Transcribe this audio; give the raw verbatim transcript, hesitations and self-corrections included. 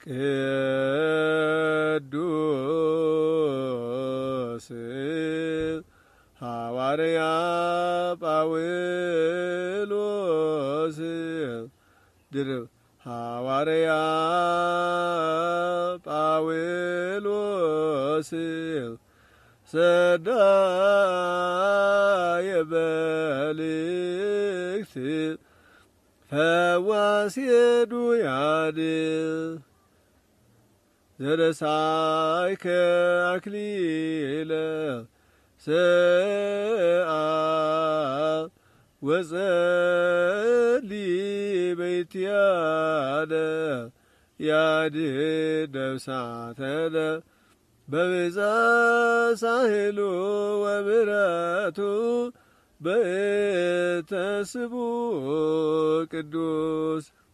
ቅዱስ ሐዋርያ ጳውሎስ ድርብ ሐዋርያ ጳውሎስ ሰዳየ መልእክት ፈዋሴ ዱያድ ዘረሳይከ አክሊለ ሰአ ወጸሊ በይትያደ ያድ ነፍሳተነ በብዛ ሳህሉ ወምሕረቱ በእተ ስሙ ቅዱስ